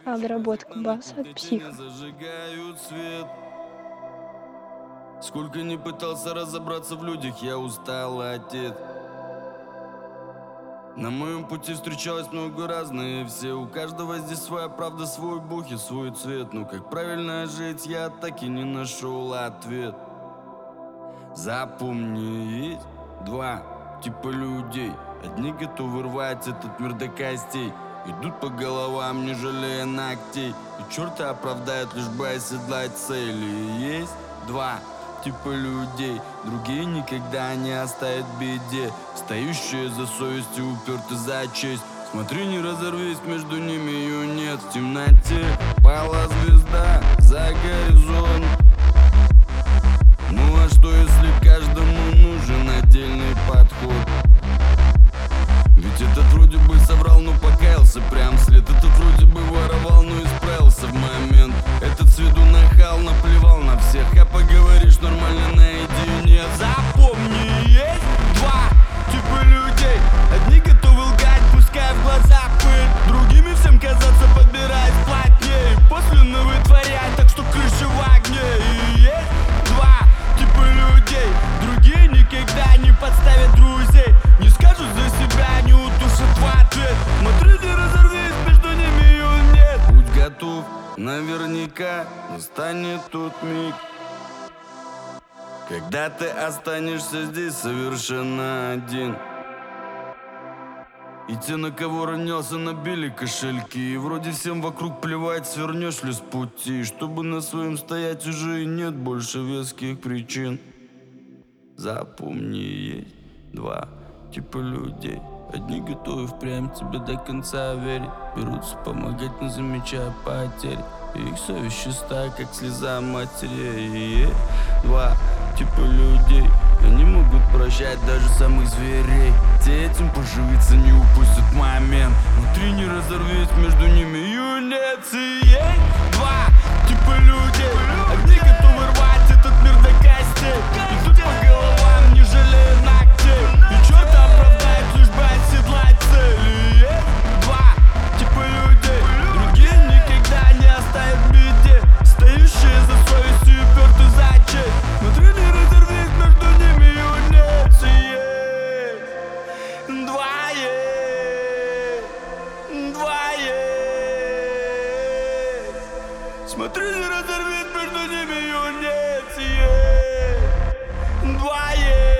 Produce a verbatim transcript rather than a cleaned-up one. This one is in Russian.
Обработка баса от Тени Психа. зажигают свет. Сколько не пытался разобраться в людях, я устал отец. На моем пути встречалось много разные все. У каждого здесь своя правда, свой бог и свой цвет. Но как правильно жить, я так и не нашел ответ. Запомни, есть два типа людей. Одни готовы рвать этот мир до костей, идут по головам, не жалея ногтей, и черта оправдают, лишь бы оседлать цели. Есть два типа людей, другие никогда не оставят в беде, стоящие за совесть и уперты за честь. Смотри, не разорвись, между ними ее нет. В темноте пала звезда за горизонт. Ну а что, если каждому нужен отдельный подход? Ведь этот вроде бы соврал, но покаялся прям вслед. Этот вроде бы воровал, но исправился в момент. Этот с виду нахал, наплевал на всех. А поговоришь нормально наедине. Запомни, есть два типа людей. Одни готовы лгать, пускай в глаза пыль, другими всем казаться, подбирать плотнее, после вытворять, так что крыша в огне. И есть два типа людей, другие никогда не подставят друзей, не скажут за себя, не утушат в ответ. Смотри, не разорвись, между ними ее нет. Будь готов, наверняка настанет тот миг, когда ты останешься здесь совершенно один. И те, на кого ронялся, набили кошельки. И вроде всем вокруг плевать, свернешь ли с пути. Чтобы на своем стоять, уже и нет больше веских причин. Запомни, есть два типа людей. Одни готовы впрямь тебе до конца верить, берутся помогать, не замечая потерь. И их совесть чиста, как слеза матери. И есть два типа людей, они могут прощать даже самых зверей. Те этим поживиться не упустят момент. Внутри не разорвись, между ними юнец. И есть два типа людей, одни готовы рвать этот мир до костей, идут по головам, не жалея ногтей, и черта оправдает, лишь бы оседлать цель. И есть два типа людей, другие никогда не оставят в беде, стоящие за совестью и уперты за честь. Смотри, не разорвись, между ними юнец. И есть два есть, два есть. Смотри, не разорвись, между ними юнец. Два есть.